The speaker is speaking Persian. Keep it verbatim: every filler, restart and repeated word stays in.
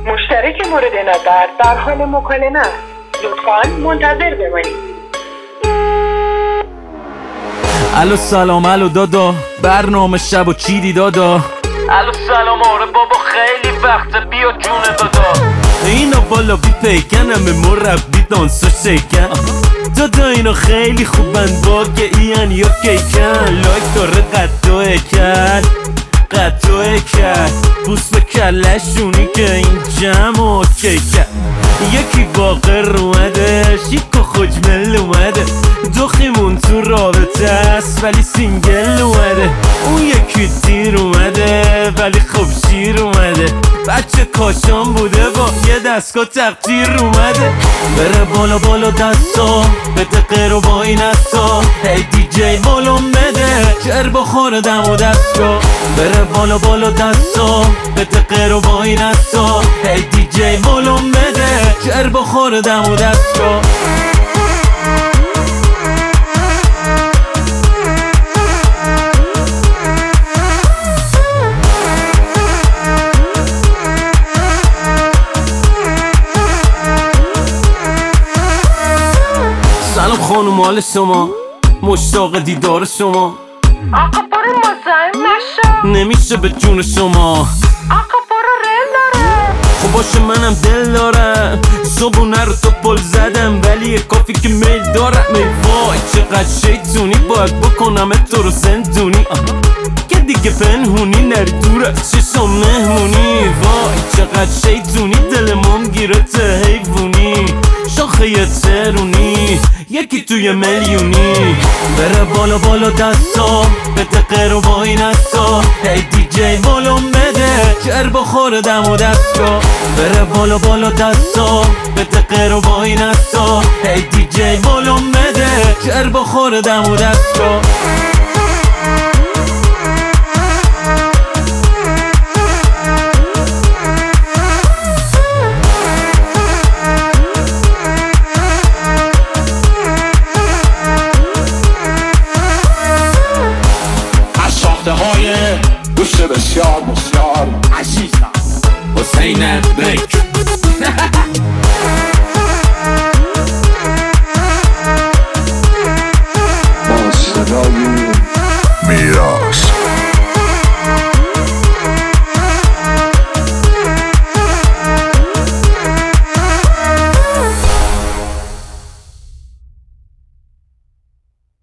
مشترک مورد نظر در حال مکالمه است. لطفاً منتظر بمانید. الو سلام، الو دادا، برنامه شب و چیدی دادا؟ الو سلام، آره بابا خیلی وقته، بیا جون دادا. اینا بالا بی پیکنم مربی دانسا شکن دادا، اینا خیلی خوبن واقع این یا کیکن. لایک داره قطعه کرد قطعه کرد بوس به کلشونی که این جمع اوکی کرد. یکی باقر اومده شیک و خوشمل اومده، دخیمون تو رابطه است ولی سینگل اومده. اون یکی دیر اومده ولی خوب شیر اومده، بچه کاشان بوده با یه دستگاه تقدیر اومده. بره بالا بالا دستا بده قیر و با این استا، هی دی جی بالون بده جر بخوره دم و دستا. بره بالا بالا دستا بده قیر و با این استا، هی دی جی بالون بده جر بخوره دم و دستا. سلام خانم، حال شما؟ مشتاق دیدار شما. آقا برو مزاحم نشو، نمیشه به جون شما. آقا برو رل داره. خب باشه منم دل دارم، صبونه رو تو پل زدم ولی یه کافی که میل دارم. ای وای چقدر شیطونی، باید بکنم تو رو زندونی که دیگه پنهونی نری دوره چشم مهمونی. وای چقدر شیطونی، دلمون گیره ته حیوونی، شاخه یه ترونی یکی توی میلیونی. بره بالا بالا دستا بده قیر و با این استا، هی دی جی بالون بده جر بخوره دم و دستا. بره بالا بالا دستا بده قیر و با این استا، هی دی جی بالون بده جر بخوره دم و دستا. های گوشت بسیار بسیار عزیزم حسین بک با صدای میرا